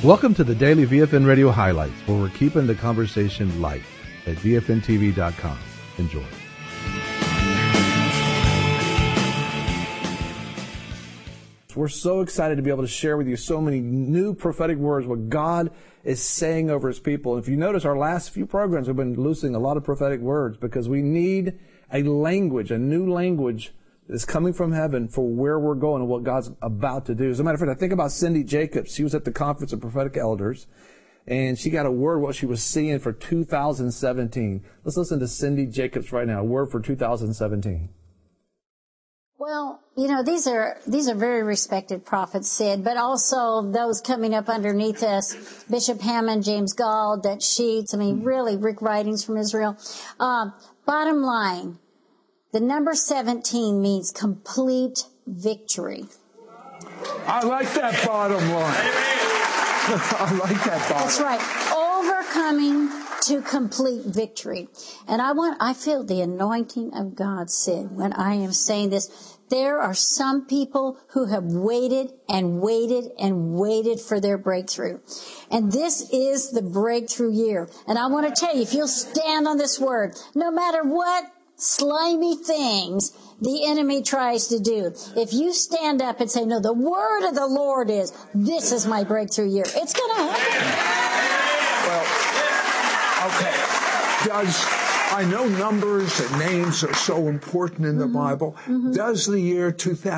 Welcome to the Daily VFN Radio Highlights, where we're keeping the conversation light at VFNTV.com. Enjoy. We're so excited to be able to share with you so many new prophetic words, what God is saying over His people. If you notice, our last few programs have been losing a lot of prophetic words because we need a language, a new language that's coming from heaven for where we're going and what God's about to do. As a matter of fact, I think about Cindy Jacobs. She was at the Conference of Prophetic Elders, and she got a word what she was seeing for 2017. Let's listen to Cindy Jacobs right now, a word for 2017. Well, you know, these are very respected prophets, Sid, but also those coming up underneath us, Bishop Hammond, James Gall, Dutch Sheets, really, Rick Writings from Israel. Bottom line, the number 17 means complete victory. I like that bottom line. I like that bottom. That's right. Overcoming to complete victory. And I feel the anointing of God, Sid, when I am saying this. There are some people who have waited and waited and waited for their breakthrough. And this is the breakthrough year. And I want to tell you, if you'll stand on this word, no matter what slimy things the enemy tries to do, if you stand up and say, no, the word of the Lord is, this is my breakthrough year, it's going to happen. Well, okay. I know numbers and names are so important in the Bible. Does the year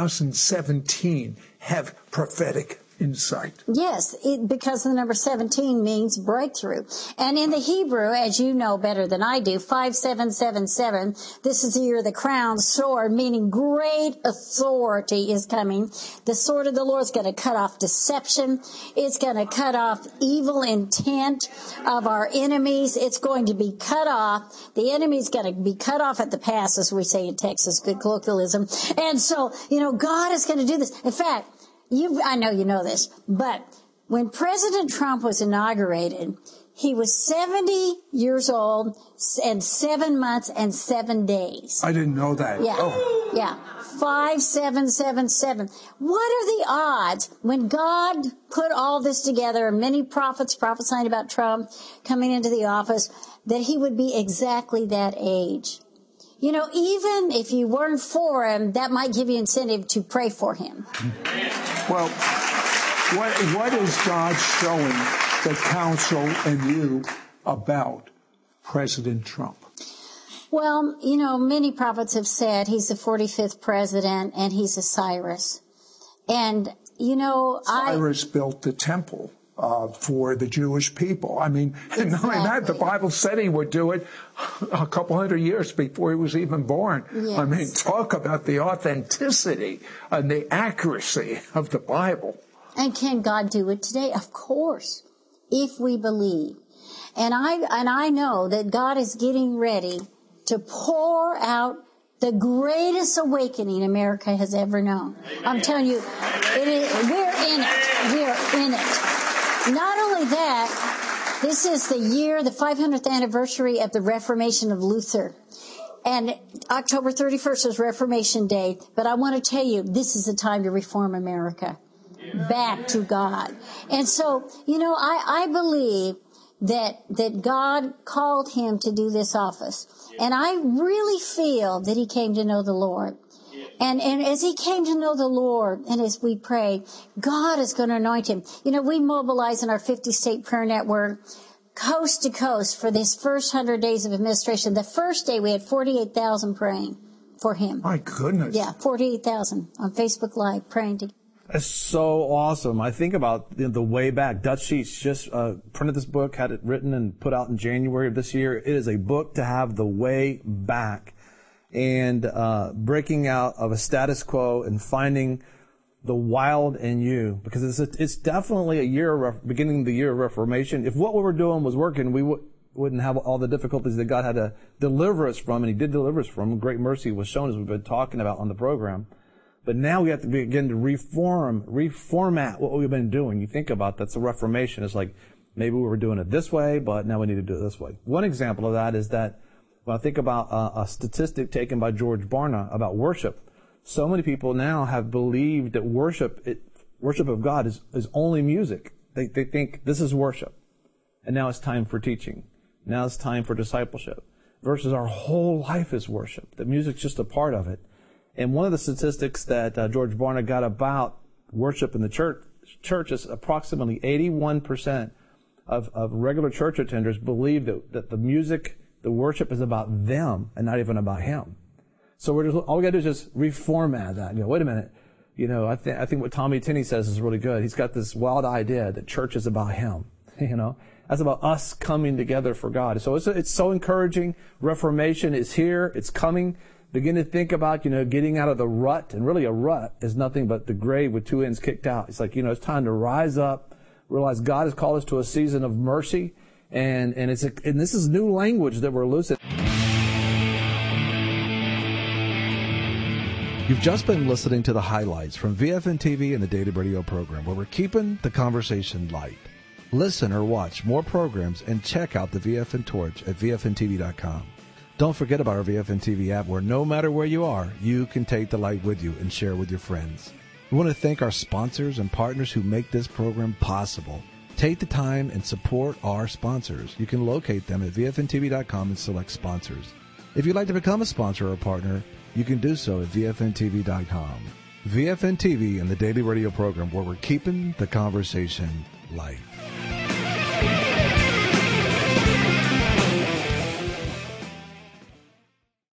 2017 have prophetic insight? Yes, because the number 17 means breakthrough. And in the Hebrew, as you know better than I do, 5777, this is the year of the crown sword, meaning great authority is coming. The sword of the Lord is going to cut off deception. It's going to cut off evil intent of our enemies. It's going to be cut off. The enemy's going to be cut off at the pass, as we say in Texas, good colloquialism. And so, God is going to do this. In fact, I know you know this, but when President Trump was inaugurated, he was 70 years old and 7 months and 7 days. I didn't know that. Yeah. Oh. Yeah. 5777. What are the odds when God put all this together, many prophets prophesying about Trump coming into the office, that he would be exactly that age? Even if you weren't for him, that might give you incentive to pray for him. Well, what is God showing the council and you about President Trump? Well, many prophets have said he's the 45th president and he's a Cyrus. And, Cyrus built the temple for the Jewish people. Exactly. The Bible said he would do it a couple hundred years before he was even born. Yes. Talk about the authenticity and the accuracy of the Bible. And can God do it today? Of course, if we believe. And I know that God is getting ready to pour out the greatest awakening America has ever known. I'm telling you, we're in it. We're in it. Not only that, this is the 500th anniversary of the Reformation of Luther. And October 31st is Reformation Day. But I want to tell you, this is the time to reform America back to God. And so, I believe that God called him to do this office. And I really feel that he came to know the Lord. And as he came to know the Lord, and as we pray, God is going to anoint him. We mobilize in our 50-state prayer network, coast to coast, for this first 100 days of administration. The first day we had 48,000 praying for him. My goodness. Yeah, 48,000 on Facebook Live praying together. That's so awesome. I think about the way back. Dutch Sheets just printed this book, had it written and put out in January of this year. It is a book to have the way back, and breaking out of a status quo and finding the wild in you, because it's definitely a year beginning the year of Reformation. If what we were doing was working, we wouldn't have all the difficulties that God had to deliver us from, and He did deliver us from. Great mercy was shown, as we've been talking about on the program. But now we have to begin to reformat what we've been doing. You think about that's a Reformation. It's like maybe we were doing it this way, but now we need to do it this way. One example of that is that when I think about a statistic taken by George Barna about worship, so many people now have believed that worship of God is only music. They think this is worship, and now it's time for teaching. Now it's time for discipleship. Versus our whole life is worship. The music's just a part of it. And one of the statistics that George Barna got about worship in the church is approximately 81% of regular church attenders believe that the music, the worship is about them and not even about him. So all we got to do is just reformat that. Wait a minute. I think what Tommy Tenney says is really good. He's got this wild idea that church is about him. That's about us coming together for God. So it's so encouraging. Reformation is here. It's coming. Begin to think about, getting out of the rut. And really a rut is nothing but the grave with two ends kicked out. It's like, it's time to rise up, realize God has called us to a season of mercy. And this is new language that we're losing. You've just been listening to the highlights from VFN TV and the Daily Radio program, where we're keeping the conversation light. Listen or watch more programs and check out the VFN Torch at VFNTV.com. Don't forget about our VFN TV app, where no matter where you are, you can take the light with you and share with your friends. We want to thank our sponsors and partners who make this program possible. Take the time and support our sponsors. You can locate them at VFNTV.com and select sponsors. If you'd like to become a sponsor or a partner, you can do so at VFNTV.com. VFN TV and the Daily Radio program, where we're keeping the conversation light.